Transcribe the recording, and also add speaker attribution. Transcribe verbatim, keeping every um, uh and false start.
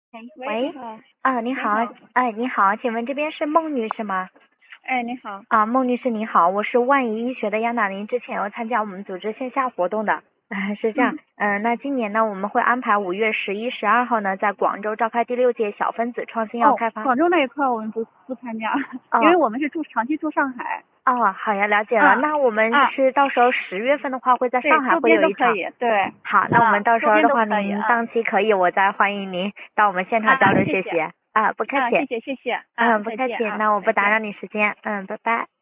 Speaker 1: 哎，喂，你
Speaker 2: 喂，
Speaker 1: 好。
Speaker 2: 啊，你好，
Speaker 1: 你好。
Speaker 2: 哎，你好，请问这边是孟女士吗？
Speaker 1: 哎，你好。
Speaker 2: 啊，孟女士您好，我是万怡医学的央娜，您之前有参加我们组织线下活动的，啊，是这样，
Speaker 1: 嗯。
Speaker 2: 嗯、那今年呢，我们会安排五月十一、十二号呢，在广州召开第六届小分子创新药
Speaker 1: 哦，
Speaker 2: 开发。
Speaker 1: 广州那一块儿我们不不参加，因为
Speaker 2: 哦
Speaker 1: 我们是住长期住上海。
Speaker 2: 哦，好呀，了解了。
Speaker 1: 啊
Speaker 2: 那我们
Speaker 1: 啊，
Speaker 2: 是到时候十月份的话，会在
Speaker 1: 对，
Speaker 2: 上海
Speaker 1: 周边
Speaker 2: 会有一场。
Speaker 1: 都可以。对。
Speaker 2: 好，那我们
Speaker 1: 啊，
Speaker 2: 到时
Speaker 1: 周边
Speaker 2: 候的话，
Speaker 1: 都可以。
Speaker 2: 您
Speaker 1: 啊
Speaker 2: 档期可以，我再欢迎您到我们现场交
Speaker 1: 啊，
Speaker 2: 流
Speaker 1: 谢谢。
Speaker 2: 学习。啊，不客
Speaker 1: 啊，
Speaker 2: 气。
Speaker 1: 谢谢谢谢。啊，
Speaker 2: 嗯，不客气。
Speaker 1: 再见啊，
Speaker 2: 那我不
Speaker 1: 再见。
Speaker 2: 打扰你时间。嗯，拜拜。